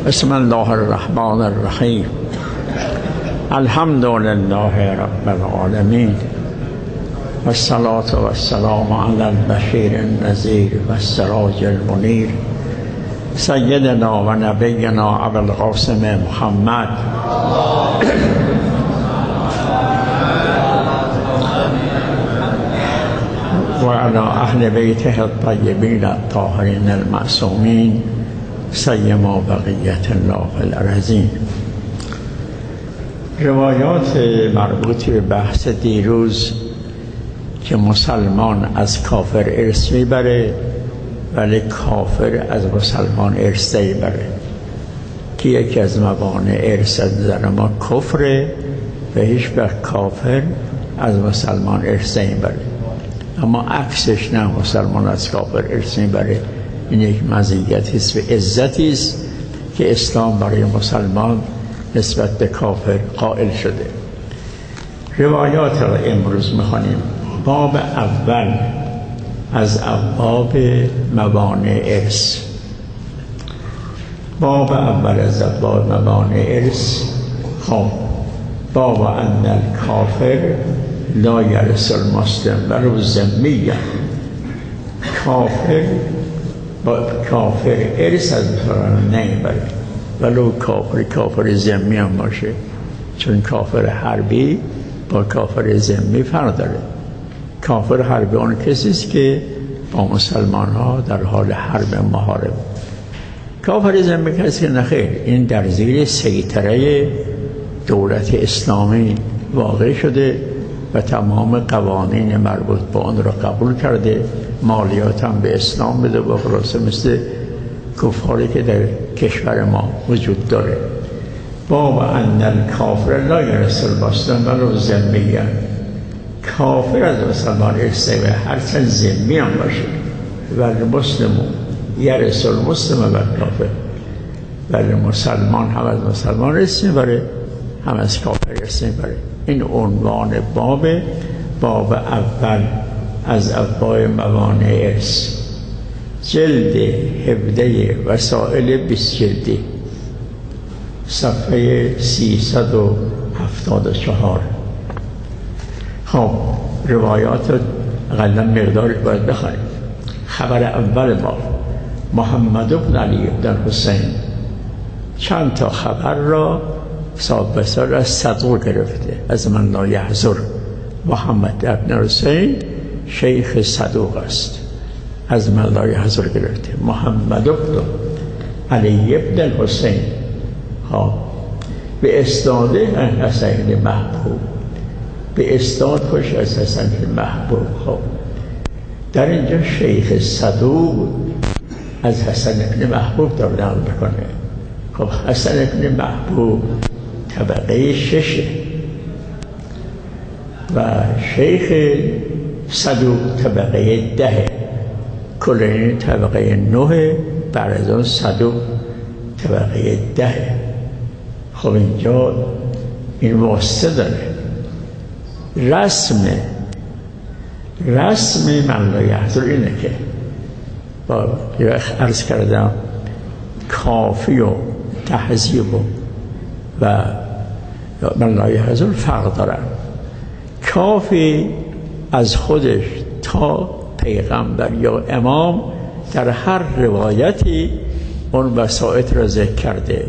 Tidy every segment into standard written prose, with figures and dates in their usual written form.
بسم الله الرحمن الرحیم. الحمد لله رب العالمین و الصلاة و السلام علی البشیر النذیر و السراج المنیر سیدنا و نبینا ابو القاسم محمد و علی اهل بیته الطیبین الطاهرین المعصومین سیما بقیت الله فی الارضین. روایات مربوط به بحث دیروز که مسلمان از کافر ارث میبره ولی کافر از مسلمان ارث نمیبره، که یکی از موانع ارث از نظر ما کفره و هیچ وقت کافر از مسلمان ارث نمیبره. اما عکسش نه، مسلمان از کافر ارث میبره. این یک مزیتی است و عزتی است که اسلام برای مسلمان نسبت به کافر قائل شده. روایات را امروز می‌خوانیم. باب اول از ابواب موانع ارث. باب اول از ابواب موانع ارث. خب باب ان الکافر لا یرث المسلم ولو ذمیًا. کافر ارث از مسلمان نمیبره ولو کافر ذمی هم باشه، چون کافر حربی با کافر ذمی فرق داره. کافر حربی اون کسی است که با مسلمان ها در حال حرب محارب. کافر ذمی کسی که نخیر، این در زیر سیطره دولت اسلامی واقع شده و تمام قوانین مربوط به آن را قبول کرده، مالیات هم به اسلام بده و خلاصه مثل کفاری که در کشور ما وجود داره. باب ان الکافر لا یرث المسلم ولو ذمیًا. کافر از مسلمان ارث نمیبره هرچند ذمی هم باشه. ولی مسلم یرث المسلم و کافر. ولی مسلمان هم از مسلمان ارث میبره هم از کافر ارث میبره. این عنوان باب اول از ابواب موانع ارث. جلد 17 وسائل 20 جلدی، صفحه 374. خب روایات اقلا مقداری باید بخونیم. خبر اول باب محمد بن علی بن حسین. چند تا خبر را صاحب بسار از صدوق گرفته، از من لا یحضر. محمد بن حسین شیخ صدوق است، از من لا یحضر گرفته. محمد بن علی بن حسین به اسناد حسین محبوب، به اسناد خوش از حسین محبوب. در اینجا شیخ صدوق از حسن ابن محبوب داره نقل میکنه. حسن ابن محبوب طبقه 6 و شیخ صدوق طبقه 10، کلینی طبقه 9، بعد از اون صدوق طبقه 10. خب اینجا این واسطه داره. رسم من لا یحضر اینه که با عرض کردم کافی و تهذیب و من لا یحضر فرق دارن. کافی از خودش تا پیغمبر یا امام در هر روایتی اون وسائط را ذکر کرده.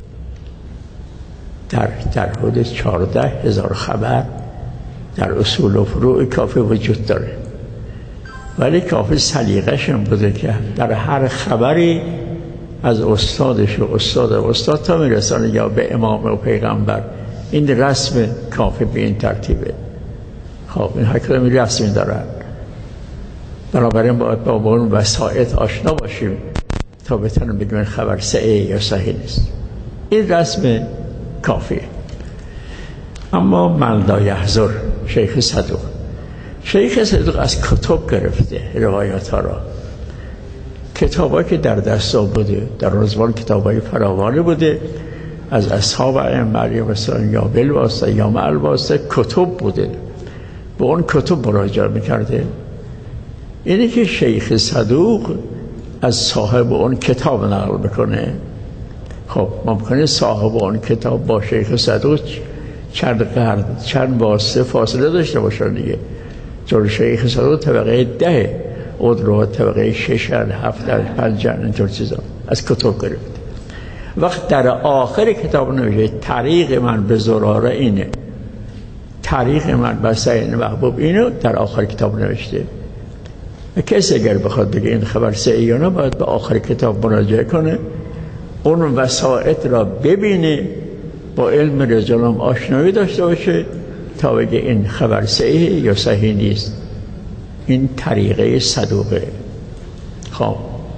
در حدود 14,000 خبر در اصول و فروع کافی وجود داره. ولی کافی سلیقه‌ش هم بوده که در هر خبری از استادش و استاد تا میرسانه یا به امام و پیغمبر. این رسم کافی به این ترتیبه. خب این هر کدوم رسمی دارن، بنابراین باید با اون وسائط آشنا باشیم تا بتونیم بگیم خبر صحیح یا صحیح نیست. این رسم کافیه. اما من لا یحضر شیخ صدوق. شیخ صدوق از کتب گرفته روایات ها را. کتابایی که در دست بوده، در روزوان کتابای فراوانی بوده، از اصحاب ائمه مثلا یا بالواسطه یا مع الواسطه کتب بوده، به اون کتب مراجعه میکرده. اینی که شیخ صدوق از صاحب اون کتاب نقل بکنه خب ممکنه صاحب اون کتاب با شیخ صدوق چند واسطه فاصله داشته باشه دیگه. چون شیخ صدوق طبقه 10، ادرو طبقه 6 7 5 اینطور چیزا از کتب گرفت. وقت در آخر کتاب نوشته طریق من به زراره اینه، طریق من به سید محبوب اینو در آخر کتاب نوشته. کسی اگر بخواد بگه این خبر صحیح یا نه باید به آخر کتاب مراجعه کنه، اون وسائط را ببینه، با علم رجال هم آشنایی داشته باشه تا بگه این خبر صحیح یا صحیح نیست. این طریقه صدوقه. خب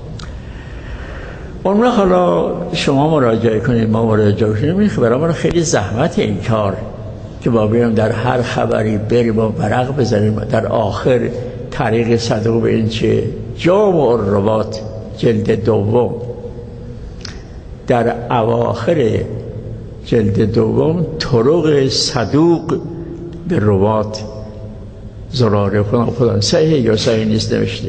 اون حالا شما مراجعه کنید، ما مراجعه کنیم. این خبرها خیلی زحمت این کار که با بیام در هر خبری بریم و ورق بزنیم. در آخر طریق صدوق به این چه جامع الروات جلد دوم، در اواخر جلد دوم طرق صدوق به روات زراره خدا صحیح یا صحیح نیست نوشته.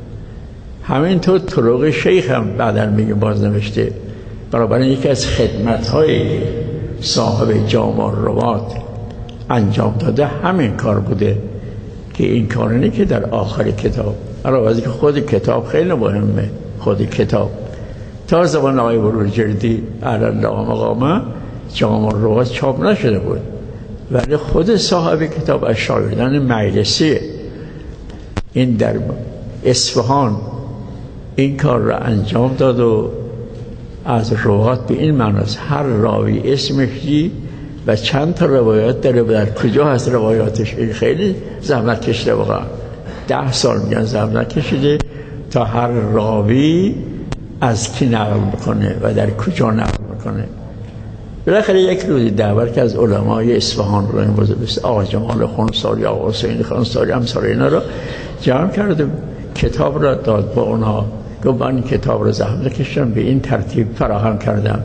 همینطور طرق شیخ هم بعدا میگه باز نوشته. برابر یکی از خدمت‌های صاحب جامع الروات انجام داده همین کار بوده که این کار اینه که در آخر کتاب، علاوه که خود کتاب خیلی مهمه، خود کتاب تا زمان آقای بروجردی علی الله مقامه جامع الروات چاپ نشده بود، ولی خود صاحب کتاب از شاگردان مجلسی این در اصفهان این کار را انجام داد و از روات به این معناست هر راوی اسمش و چند تا روایات داره و در کجا هست روایاتش. این خیلی زحمت کشیده، واقعا 10 سال میگن زحمت کشیده تا هر راوی از کی نقل میکنه و در کجا نقل میکنه. بالاخره یک روزی دعوت که از علمای اصفهان رو این بزرگ آقا جمال خونساری، آقا حسین خونساری، همسال اینا رو جمع کرد، کتاب را داد با اونها. گفت من کتاب رو زحمت کشیدم، به این ترتیب فراهم کردم.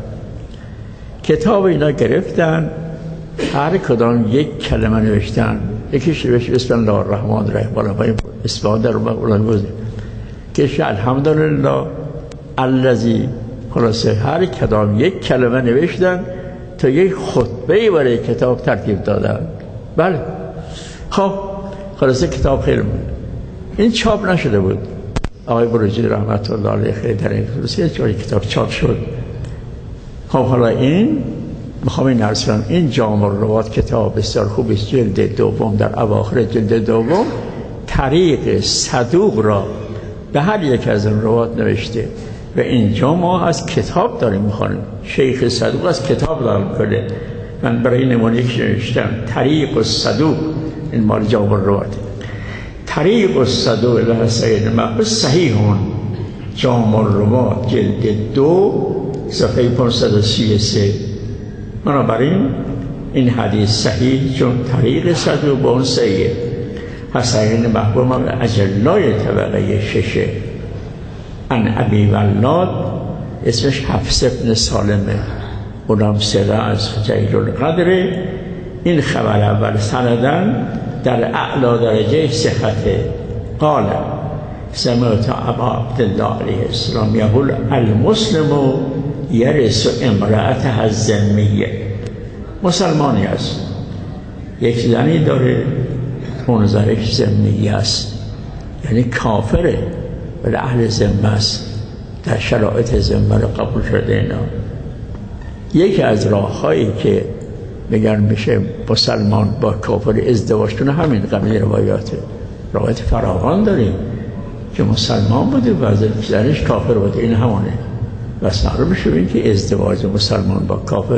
کتاب اینا گرفتن، هر کدام یک کلمه نوشتن. یکیش نوشت بسم الله الرحمن الرحیم، بالا اصفهان در اون که الحمدلله الذی، خلاصه هر کدام یک کلمه نوشتن تا یک خطبه برای کتاب ترتیب دادن. بله خب خلاصه کتاب خیلی این چاپ نشده بود. آقای بروجردی رحمت الله علیه خیلی در این خلاصه جای کتاب چاپ شد. خب حالا این میخوام این عرض کنم، این جامع الروات کتاب بسیار خوب است، جلد دوم، در اواخر جلد دوم طریق صدوق را به هر یک از این روات نوشته و اینجا ما از کتاب داریم میخوانیم. شیخ صدوق از کتاب دارم کنه. من برای نمونه یک نوشتم طریق الصدوق، این مال جامع الروات. طریق الصدوق الی سید محبوب صحیحون، جامع الروات جلد 2 صفحه 533. بنابراین این حدیث صحیح، چون طریق صدوق با اون صحیح. حسین محبوب اجلای طبقه 6 ان ابی ولاد، اسمش حفص ابن سالمه، اونم سره از جلیل القدر. این خبر اول سندن در اعلی درجه صحته. قال سمعت ابا عبدالله علیه السلام یقول المسلم یرث امرأته الذمیه. مسلمانی است، یک زنی داره، اون زنش ذمیه است، یعنی کافره ولی اهل ذمه است، در شرایط ذمه رو قبول شده. اینا یکی از راه‌هایی که میگن میشه مسلمان با کافر ازدواج کنه همین قبیل روایاته. روایت فراوان داریم که مسلمان بوده و زنش کافر بوده، این همونه. بس معلوم میشه این که ازدواج مسلمان با کافر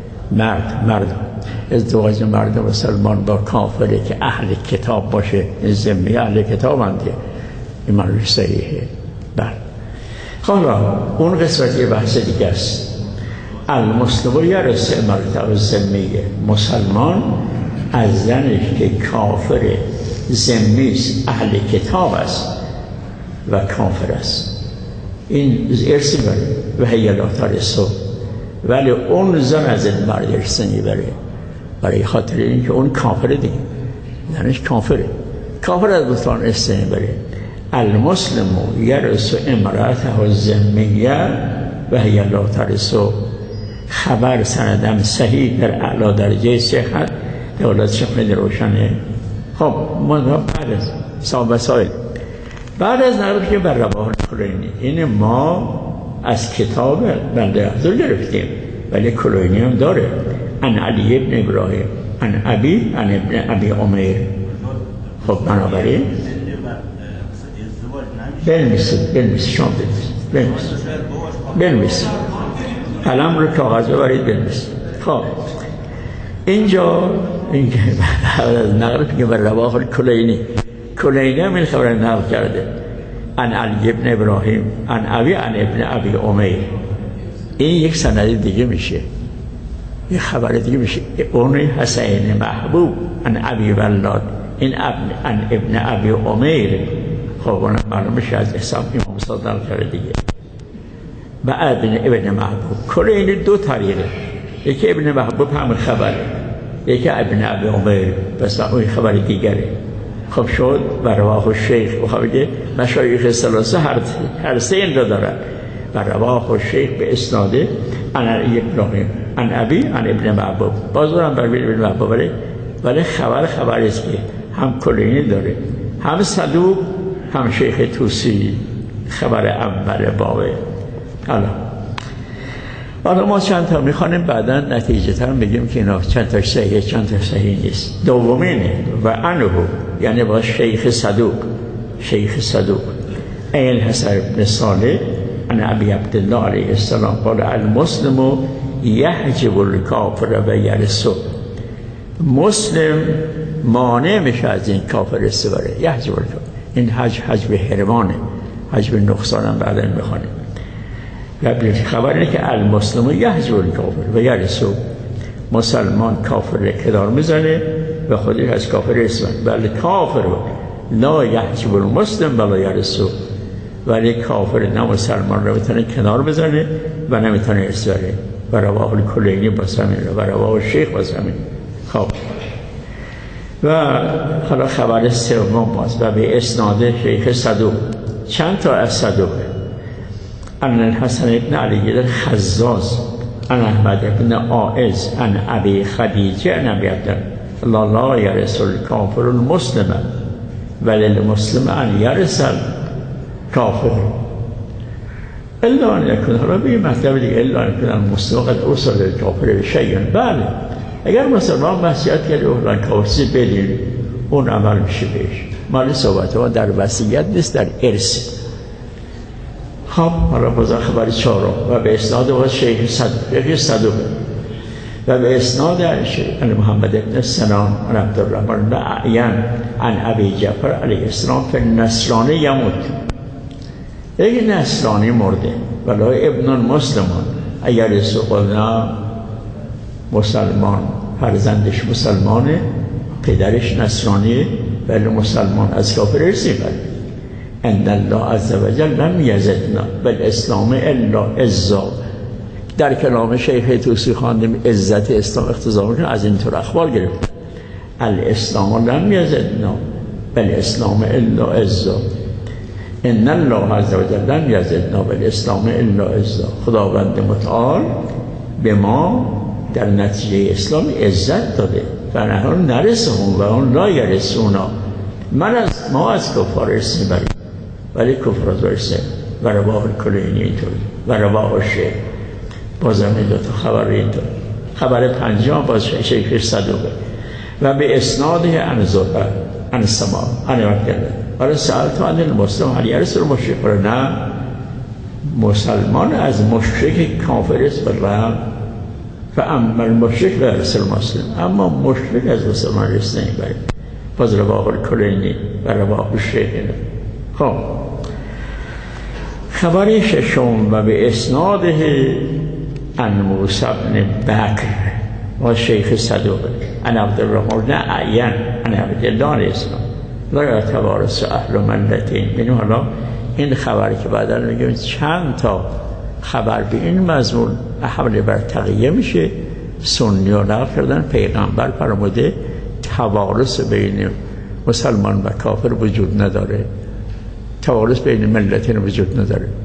مرد ازدواج مرد مسلمان با کافره که اهل کتاب باشه، ذمه اهل کتاب انده، این معلوم صحیحه. بله حالا اون قسمت یه بحث دیگه است. المسلم یرث امرأته الذمیه، مسلمان از زنش که کافر ذمی است، اهل کتاب است و کافر است، این ارث میبره و هی لا ترث، ولی اون زن از این مرد ارث نمیبره برای خاطر اینکه اون کافر دیگه، زنش کافره، کافر از بطلان ارث نمیبره. المسلم یرث امرأته الذمیه و هی لا ترث، خبر سندم صحیح در اعلی درجه صحت دولتش خیلی روشنه. خب ما بعد از مسائل بعد از نقل که بر رواه کلینی، این ما از کتاب بنده حضور گرفتیم ولی کلینی هم داره. ان علی ابن ابراهیم ان ابی ان ابن ابی عمیر. خب بنابراین بنویسید شما بنویسید قلم رو کاغذ ببرید بنویسید. خب اینجا این که از نقل که بر رواه کلینی هم این خبر نقل کرده. ان علی ابن ابراهیم ان ابی ان ابن ابی عمیر. این یک سند دیگه میشه، یک خبر دیگه میشه. اون حسین محبوب ان ابی ولاد این ان ابن ابی عمیر. خب اون معلوم میشه از اسلام امام صادق کرده دیگه. بعد ابن محبوب کلینی دو طریقه، یکی ابن محبوب هم خبره، یکی ابن ابی عمیر بس اون خبر دیگره. خب شد و رواه الشیخ و خواهده مشایخ ثلاثه هر سه این را دارن. و رواه الشیخ به اسناده ان ابراهیم ان ابی ان ابن محبوب. باز دارم بر ابن محبوب ولی خبر است که هم کلینی داره، هم صدوق، هم شیخ توسی. خبر اول بابه. حالا ما چند تا میخوانیم بعدا نتیجه تر بگیم که اینا چند تا صحیح چند تا صحیح نیست. دومینه و انه یعنی با شیخ صدوق این حسن ابن صالح ان ابی عبدالله علیه السلام قال المسلم یحجب الکافر و یرثه. مسلم مانع میشه از این کافر استباره. یحجب الکافر این حجب حرمانه، حجب نقصان هم بعدا میخوانیم. خبر اینه که المسلم یحجب الکافر و یرثه. مسلمان کافر را کنار میزنه و خودش از کافر اسمه. بله کافر لا یحجب المسلم ولا یرثه. ولی کافر نه مسلمان را میتونه کنار بزنه و نمیتونه اسبره. و رواه الکلینی باز همین و رواه الشیخ باز همین. خب و حالا خبر سوم باز و به اسناد شیخ صدوق. چند تا از صدوقه. ان الحسن ابن علی الخزاز ان احمد ابن عائز ان ابی خدیجه ان ابی عبدالله لا یرث الکافر المسلم ولی المسلم ان یرث الکافر الا ان یکون. حالا به این مطلب دیگه الا ان یکون المسلم قد اوصل الکافر بشیء. بله اگر مسلمان وصیت کرده اون کافر بدین اون عمل میشه بهش. مال صحبت ها در وصیت نیست، در ارث. خب حالا باز خبر چهارم و به اسناد و شیخ صدوق و به اسناد محمد ابن سنان عن عبدالرحمن اعین عن ابی جعفر علیه السلام که نصرانی یموت. یک نصرانی مرده ولا ابن مسلمان اگر سقلنا مسلمان فرزندش مسلمانه پدرش نصرانیه ولی مسلمان از کافر ارثی بره. ان الله عز وجل لم یزدنا بالاسلام الا عزا. در کلام شیخ توسی خواندیم عزت اسلام اقتضا میکنه، از این طور اخبار گرفت. الاسلام لم یزدنا بالاسلام الا عزا. ان الله عز وجل لم یزدنا بالاسلام الا عزا. خداوند متعال به ما در نتیجه اسلام عزت داده و نحن نرثهم و هم لا یرثونا. ما از کفار ارث میبریم ولی کفر از ارثه. و رواه الکلینی اینطور و رواه الشیخ بازم این دو تا خبر اینطور. خبر پنجم باز شیخ صدوقه و به اسناده عن زهره عن سما عن عبدالله ولی سألت عن المسلم هل یرث المشرک. نه مسلمان از مشرک کافر است و فاما المشرک لا یرث المسلم. اما مشرک از مسلمان ارث نمیبره. باز رواه الکلینی و رواه الشیخ. خب خبر ششم و به اسناده عن موسی بن بکر و شیخ صدوق عن عبدالرحمن اعین عن عبدالله علیه السلام لا یتوارث اهل ملتین. ببینیم حالا این خبری که بعدا میگیم چند تا خبر به این مضمون حمله بر تقیه میشه. سنی ها نقل کردن پیغمبر فرموده توارث بین مسلمان و کافر وجود نداره، توارث بین ملتین وجود نداره.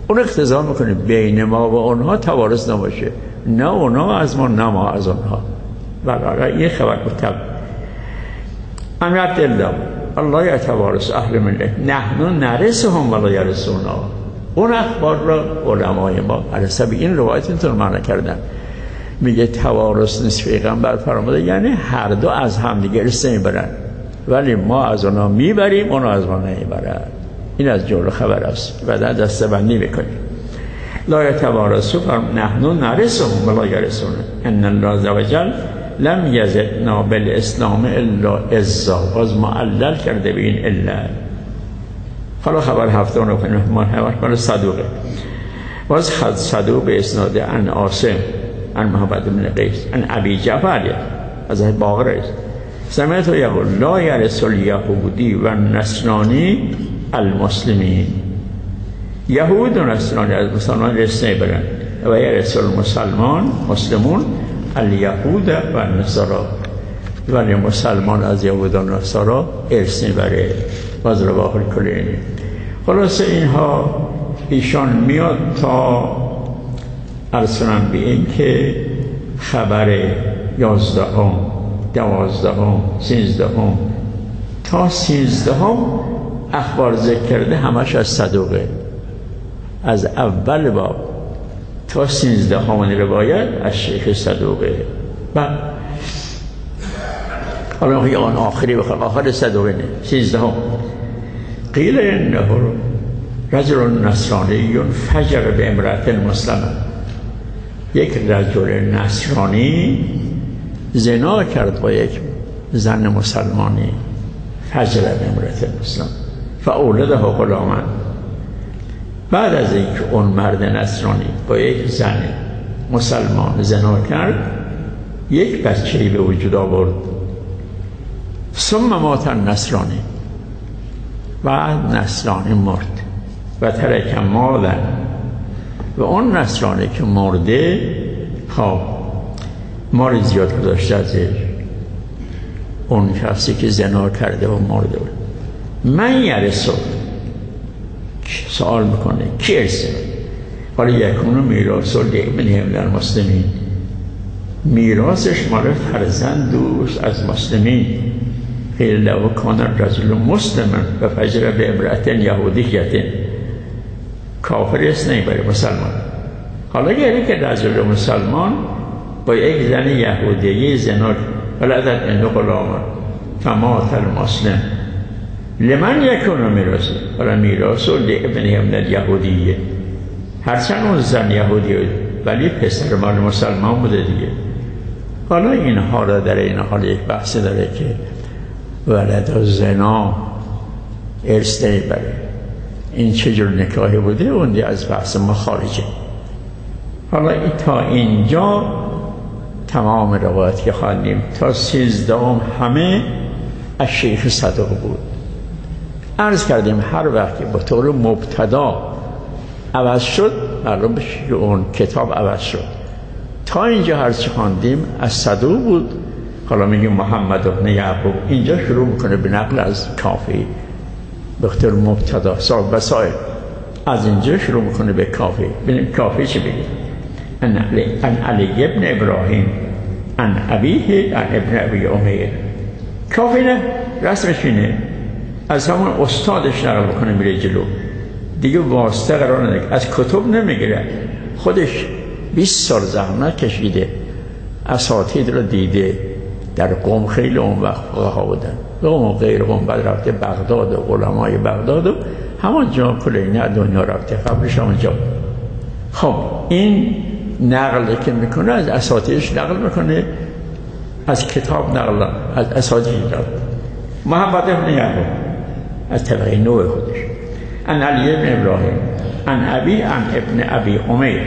اون اقتضا میکنه بین ما و اونها توارث نباشه، نه اونها از ما نه ما از اونها. بله این خبر متب ان عبدالله الله یتوارث اهل ملت نحن نرثهم ولا یرثونا. اون اخبار را علمای ما علی حسب این روایت اینطور معنی کردن، میگه توارث نیست پیغمبر فرموده یعنی هر دو از هم دیگه ارث میبرن، ولی ما از اونا میبریم اونا از ما نمیبرن. این از جمله خبر است و در دسته‌بندی میکنیم. لا یتوارثون نحن نرثهم ولا یرثون ان الله عز وجل لم یزدنا بالاسلام الا عزا. باز معلل کرده به این علت. حالا خبر هفته رو کنیم مال صدوقه. باز صدوق به اسناد عن عاصم عن محمد بن قیس عن ابی جعفر از باقر است سمعت یقول لا یرث الیهودی و النصرانی المسلمین. یهود و نصرانی از مسلمان ارث نمیبرن و یرث مسلمون الیهود و النصارا، ولی مسلمان از یهود و نصارا ارث میبره. باز رواه الکلینی. خلاصه اینها ایشان میاد تا ارسلن به این که خبر 11 12 13 تا 13 اخبار ذکر کرده همش از صدوقه، از اول باب تا 13 روایت از شیخ صدوقه. بعد حالا میگه آن آخری بخواه آخر صدوقه نه 13 قیل انه رجل نصرانی فجر به امرأة مسلمه. یک رجل نصرانی زنا کرد با یک زن مسلمانی. فجر به امرأة مسلم فاولده غلاما. بعد از اینکه اون مرد نصرانی با یک زن مسلمان زنا کرد یک بچه‌ای به وجود آورد. ثم مات النصرانی. بعد نصرانی مرد و ترک مالا. و اون نصرانی که مرده خب مال زیاد گذاشته ازش، اون شخصی که زنا کرده و مرده بود. من یرثو سوال میکنه کی ارثه؟ حالا یکون میراث لابن المسلمین، میراثش مال فرزند دوست از مسلمین. قیل له کان الرجل مسلما و فجر به امرأة یهودیة. کافر است نمیبره مسلمان. حالا یعنی که رجل مسلمان با یک زن یهودیه زنا ولدت عنده غلاما فمات المسلم لمن یکون میراثه. حالا میراث لابن الیهودیه، هرچند اون زن یهودیه ولی پسر مال مسلمان بوده دیگه. حالا اینها را در این حال یک بحثی داره که ولد و زنا ارث نمیبره، این چجور نکاحی بوده اون دیگه از بحث ما خارجه. حالا تا اینجا تمام روایت که خواندیم تا 13 همه از شیخ صدوق بود. عرض کردیم هر وقت که به طور مبتدا عوض شد معلوم بشه که اون کتاب عوض شد. تا اینجا هر چی خواندیم از صدوق بود. حالا میگیم محمد بن یعقوب اینجا شروع میکنه به نقل از کافی به طور مبتدا صاحب وسائل، از اینجا شروع میکنه به کافی. ببینیم کافی چی بگه؟ ان علی ابن ابراهیم ان ابیه ان ابن ابی امیر. کافی نه رسمش اینه از همون استادش نقل بکنه میره جلو دیگه، واسطه قرار نده، از کتب نمیگیره. خودش 20 سال زحمت کشیده، اساتید رو دیده. در قم خیلی اون وقت فقها بودن، قم و غیر قم، بعد رفته بغداد و علمای بغداد و همون جا کلینه دنیا رفته، قبلش همونجا. خب این نقل که میکنه از اساتیدش نقل میکنه، از کتاب نقل، از اساتید نقل. محمد بن یعقوب از طبقه نوع خودش. ان علی ابن ابراهیم ان ابی ان ابن ابی امیر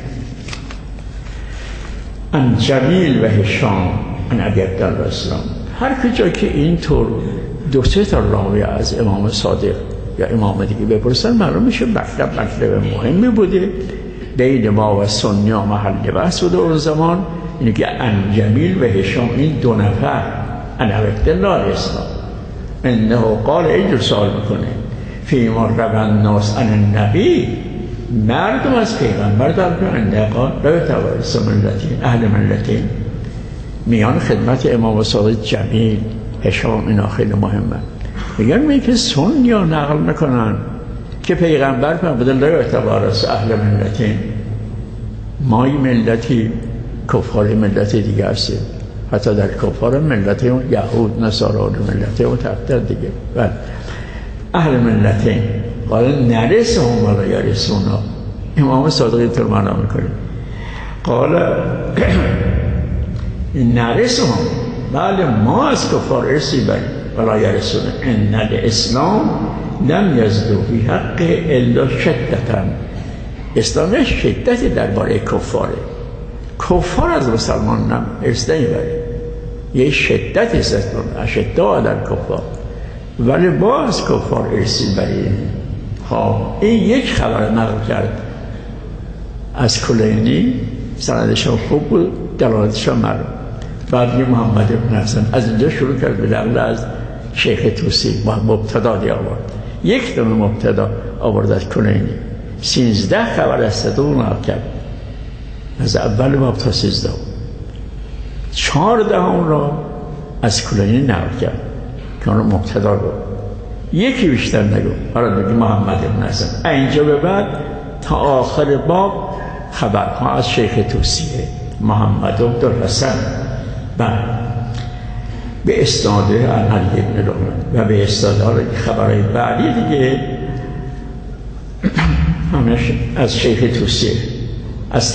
ان جمیل و هشام ان ابی عبدالله اسلام. هر کجا که اینطور 2-3 تا راوی از امام صادق یا امام دیگه بپرسن معلوم میشه مطلب مهمی بوده بین ما و سنی ها محل بحث بوده اون زمان. اینه که ان جمیل و هشام این 2 نفر ان ابی عبدالله اسلام انه قال اینجور سوال میکنه فی ما روی الناس عن النبی مردم از پیغمبر در اندقان لا یتوارث ملتین اهل ملتین. میان خدمت امام صادق جمیل هشام، اینا خیلی مهمه. میگن که سنی ها نقل میکنن که پیغمبر فرموده لا یتوارث اهل ملتین، ما ملتی کفار ملت دیگه هستیم، حتی در کفار ملت یهود نصارا و ملت اون تفتر دیگه. بله اهل ملتین قال نرثهم ولا یرثونا. امام صادق اینطور معنا میکنه، قال نرثهم، بله ما از کفار ارثی بریم، ولا یرثونا ان الاسلام لم یزدو فی حق الا شدتا. اسلام شدتی درباره کفاره، کفار از مسلمان نم ارث نمیبره، یه شدتی است اسلام اشداء در کفار، ولی با از کفار ارثی بریم. این یک خبر نقل کرد از کلینی، سندشان خوب بود، دلالتشان معلوم. بعد محمد بن حسن از اینجا شروع کرد به نقل از شیخ توسی، مبتدا دی آورد، یک دونه مبتدا آورد از کلینی، 13 خبر از صدوق نقل کرد از اول باب تا 13، 14 اون را از کلینی نقل کرد که اون مبتدا رو یکی بیشتر نگو. حالا بگی محمد بن حسن اینجا به بعد تا آخر باب خبرها از شیخ توسیه محمد بن حسن به اسناد علی بن رحمن و به اسناد خبرهای بعدی دیگه همش از شیخ توسیه، از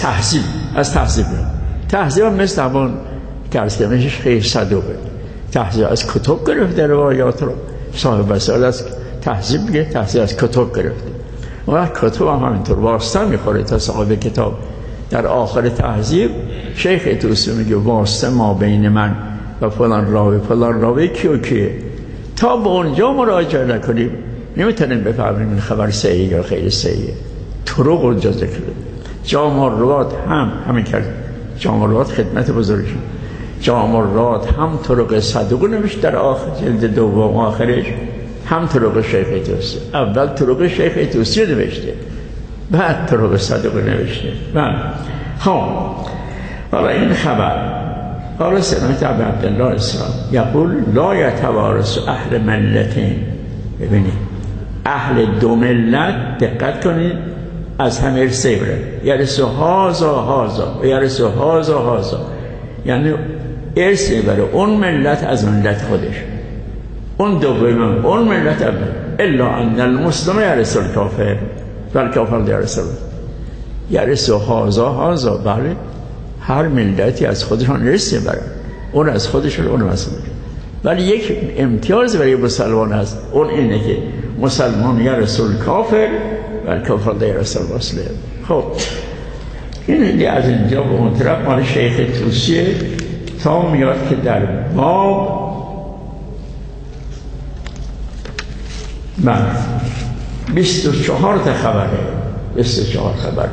تهذیب هم مثل همون که ارز کردمش خیلی صدوقه. تهذیب از کتب گرفته روایات رو، صاحب وسائل از تهذیب میگه تهذیب از کتب گرفته، و کتب هم همینطور واسطه میخوره تا صاحب کتاب. در آخر تهذیب شیخ توسی میگه واسطه ما بین من و فلان راوی کیو کیه، تا به اونجا مراجعه نکنیم نمیتونیم بفهمیم این خبر صحیح یا خیلی صحیحه. طرق اونجا ذکر کرده، جامع الروات هم همین کرد، جامع الروات خدمت بزرگش، جامع الروات هم طرق صدوق نوشت در آخر جلد دوم آخرش، هم طرق شیخ توسی. اول طرق شیخ توسی نوشته، بعد طرق صدوق نوشته. حالا این خبر قال سمعت ابا عبدالله الاسلام یقول لا یتوارث اهل ملتین. ببینید اهل دو ملت، دقت کنید، از هم ارثی بره، یرث هازا و یرث هازا، یعنی ارث میبره اون ملت از ملت خودش، اون دوم اون ملت اول، الا ان المسلم یرث الکافر والکافر یرث الله. یرث هازا، بله هر ملتی از خودشان ارث میبرن، اون از خودشون اون مسئله. ولی یک امتیاز برای مسلمان هست، اون اینه که مسلمان یرث الکافر والکافر یرث المسلم. خب این از اینجا به اون طرف مال شیخ توسیه تا میاد که در باب 24 تا خبره، 24 خبر.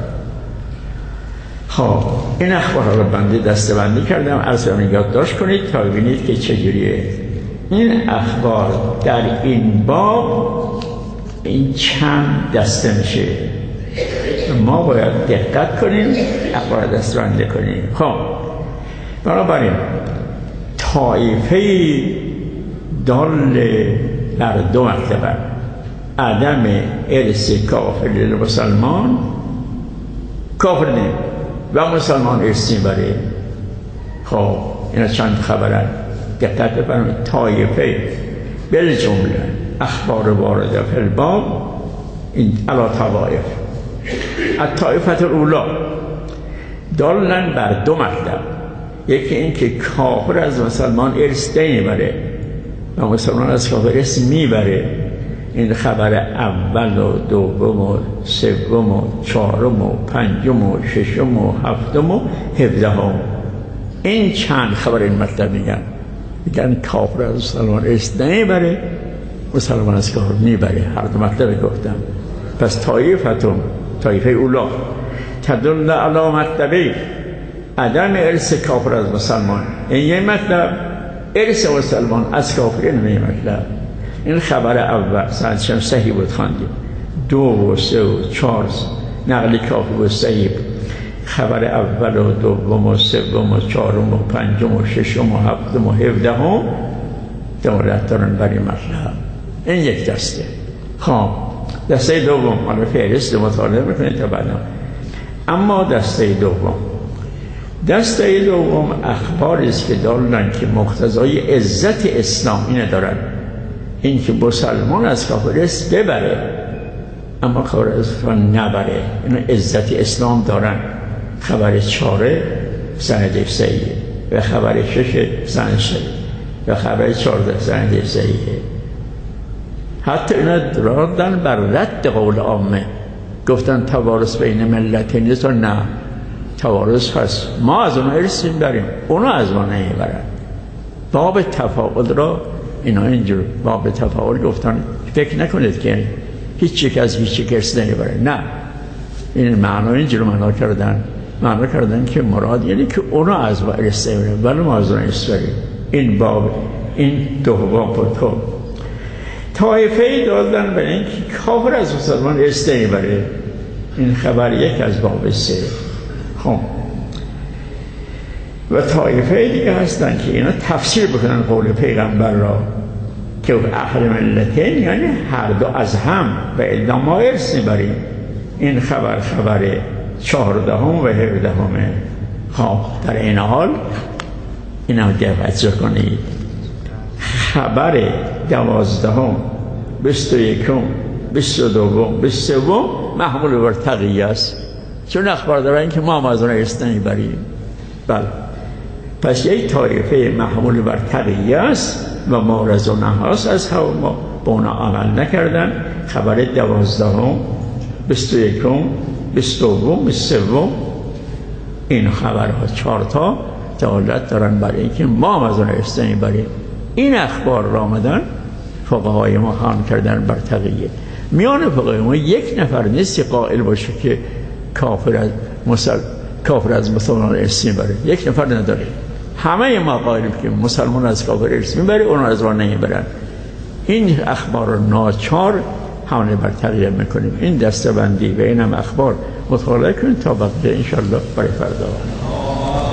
خب این اخبار رو بنده دسته‌بندی کردم، از آن یادداشت کنید تا ببینید که چجوریه این اخبار در این باب. این چند دسته میشه، ما باید دقت کنیم، اخبار دسته‌بندی کنیم. خب بنابراین طایفه دال بر دو مرتبه، عدم ارث کافر مسلمان، کافر نیم و مسلمان ارثی بره. خب اینا چند خبرن، دقت بفرمایید. طایفه بالجمله اخبار وارده فی الباب این علا طوائف. الطائفه الاولی دالن بر دو مطلب، یکی این که کافر از مسلمان ارث نمیبره و مسلمان از کافر ارث میبره. این خبر اول و دوم و سوم و چهارم و پنجم و ششم و هفتم و هفدهم، این چند خبر این مطلب میگن کافر از مسلمان ارث نمیبره، مسلمان از کافر میبره. هر دو مطلب گفتم. پس طایفه اولا تدل علی مطلبی عدم ارث کافر از مسلمان، این یه مطلب، ارث مسلمان از کافر این مطلب. این خبر اول سندشم صحیح بود خواندیم، 2 و 3 و 4 نقل کافی و صحیح، خبر اول و دوم و سوم و چهارم و پنجم و ششم و هفتم و هفدهم دلالت دارن بر این مطلب. این یک دسته. خب دسته دوم، حالا فهرست مطالعه میکنید تا بعدا. اما دسته دوم اخباری است که دارن که مقتضای عزت اسلام اینه دارن، این که مسلمان از کافر ببره اما کافر از نبره، اینو عزت اسلام دارن. خبر 4 سند صحیحه و خبر 6 سند صحیح و خبر 14 سند صحیحه. حتی اینا دادن بر رد قول عامه، گفتن توارث بین ملتین نیست. نه، توارث هست، ما از اونها ارث میبریم، اونا از ما نمیبرن. باب تفاعل را اینا اینجور باب تفاعل گفتن. فکر نکنید که هیچ یک از هیچ یک ارث نمیبره، نه، این معنا اینجور معنا کردن که مراد یعنی که اونا از ما ارث نمیبرن ولی ما از اونها ارث بریم. این باب، این دوم بود. طایفه دادن به این که کافر از مسلمان ارث نمیبره. این خبر 1 از باب 3. خب و طایفه دیگه هستن که اینا تفسیر بکنن قول پیغمبر را که اهل ملتین یعنی هر دو از هم و الا ما ارث میبریم. این خبر 14 و 17. خب در این حال اینا توجه کنید، خبر 12 21 22 23 محمول بر تقیه است، چون اخبار دارن که ما از اون ارث نمیبریم. بله، پس یک طایفه محمول بر تقیه است و مورز و نهاست از ما با اونا عمل نکردن. خبر 12 21 22 23 این خبرها 4 تا دلالت دارن برای اینکه ما از اون ارث نمیبریم. این اخبار را آمدن فقهای ما خوان کردن بر تقیه. میان فقهای ما یک نفر نیستی قائل باشه که کافر از مسلمان ارث میبره، یک نفر نداره. همه ما قائلیم که مسلمان از کافر ارث میبره، اونا از ما نمیبرن. این اخبار ناچار حمله بر تقیه میکنیم. این دسته بندی و اینم اخبار مطالعه کنید تا بقیه انشالله برای فردا.